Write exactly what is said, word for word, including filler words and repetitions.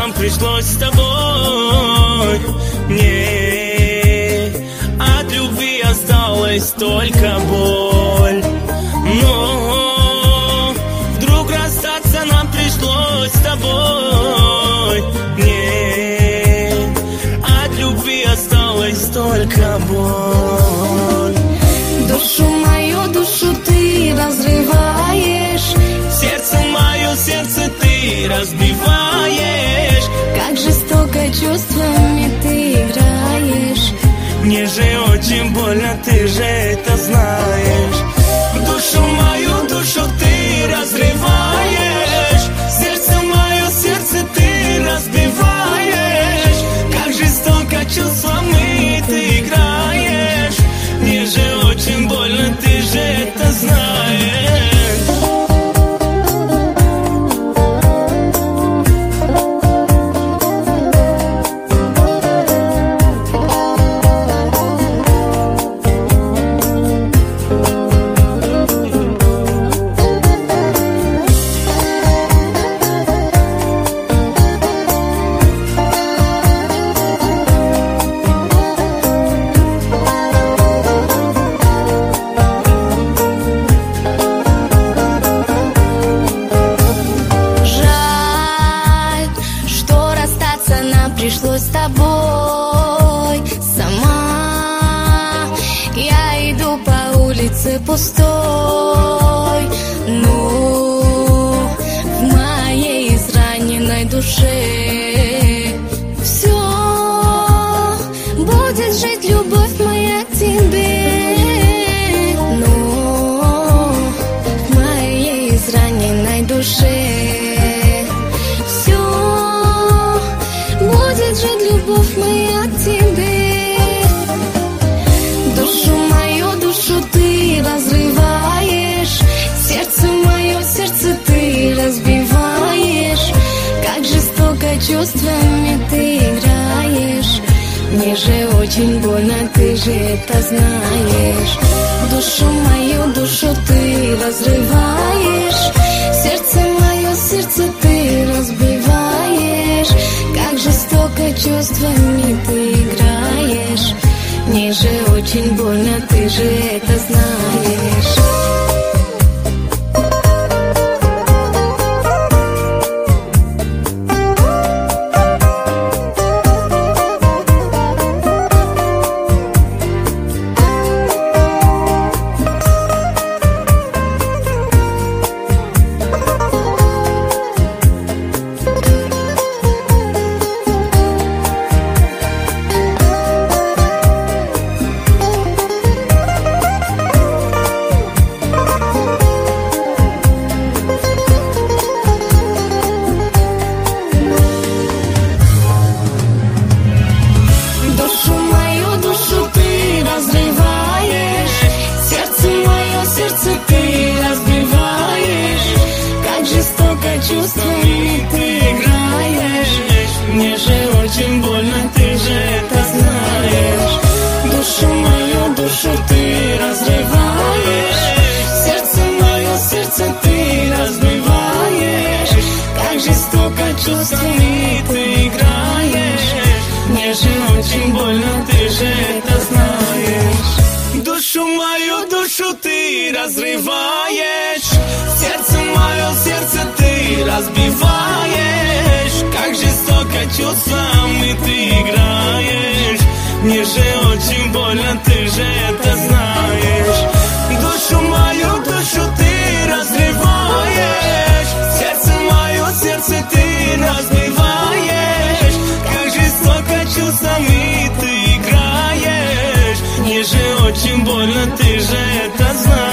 нам пришлось с тобой. Мне от любви осталась только боль. Но вдруг расстаться нам пришлось с тобой. Мне от любви осталась только боль. Душу мою, душу ты разрываешь, сердце мое, сердце ты разбиваешь. как жестоко чувствами ты играешь. Мне же очень больно, ты же это знаешь. Душу мою, душу ты разрываешь, сердце мое, сердце ты разбиваешь. Как жестоко чувствами ты играешь. Мне же очень больно, ты же это знаешь. Пришлось с тобой сама. Я иду по улице пустой, но в моей израненной душе все будет жить любовь моя к тебе. Но в моей израненной душе будет жить любовь моя к тебе. Душу мою, душу ты разрываешь, сердце мое, сердце ты разбиваешь. Как жестоко чувствами ты играешь. Мне же очень больно, ты же это знаешь. Душу мою, душу ты разрываешь, сердце мое, сердце ты разбиваешь. Как жестоко чувствами ты играешь. Мне же очень больно, ты же это знаешь. Чувствами ты играешь. Мне же очень больно, ты же это знаешь. Душу мою, душу ты разрываешь, сердце мое, сердце ты разбиваешь. Как жестоко чувствами ты играешь. Мне же очень больно, ты же это знаешь. Душу мою, душу ты разрываешь, сердце мое, сердце ты разбиваешь. Как жестоко чувствами ты играешь. Мне же очень больно, ты же это знаешь. Душу мою, душу ты разрываешь, сердце мое, сердце ты разбиваешь. Как жестоко чувствами ты играешь. Мне же очень больно, ты же это знаешь.